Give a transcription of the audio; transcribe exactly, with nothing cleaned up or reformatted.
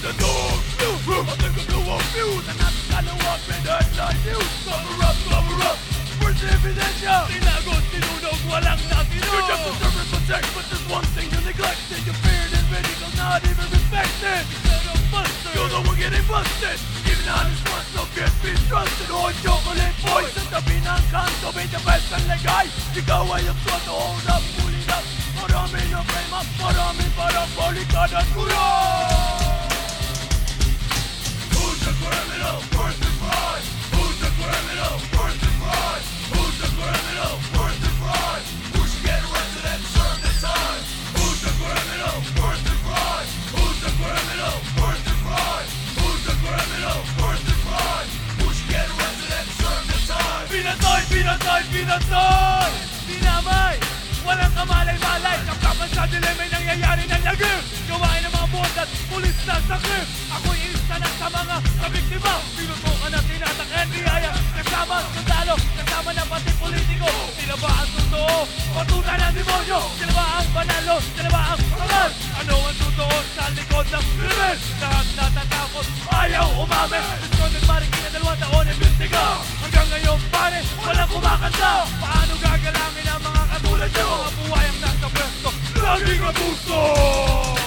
the dog. I think I'm no abuse. And I'm gonna walk in headline news. Cover up, cover up. Where's the ebidensya? Tinagot, tinunog, walang natinog. You're just a serve and protect, but there's one thing you neglected. You're feared and ridicule, not even respected. Instead of busted, you're the one getting busted. Even honest ones no can be trusted. Hoy, chocolate boys, sa tabi ng kanto, may dabal sa lagay. Ikaw ay ang soto, hold up, pull it up. Marami na frame up, marami parang balikan at kulay. Who's the criminal? Worth the price. Who's the criminal? Worth the price. Who's the criminal? Worth the price. Who should get arrested and serve the time? Who's the criminal? Worth the price. Who's the criminal? Worth the price. Who's the criminal? Worth the price. Who should get arrested and serve the time? Pinatay, pinatay, pinatay! Dinamay! Walang kamalay-malay. Kapkapan sa dilim ay nangyayari ng lagim. Gawain ng mga bondat, pulis na saklim. Ako'y isa na sa mga kabiktima. Pinutukan na tinatakyan, biyaya. Kasama ang sundalo, kasama na pati politiko. Sila ba ang totoo? Patutan ng demonyo. Sila ba ang panalo? Sila ba ang pangal? Ano ang totoo sa likod ng krimen? Lahat natatakot, ayaw umamin. Gusto nagmariki na dalawang taon imbestiga. Hanggang ngayon pare, walang kumakanta. Paano gagalangin ang mga katulad nyo? Mga buhay ang nasa pwesto, laging abuso!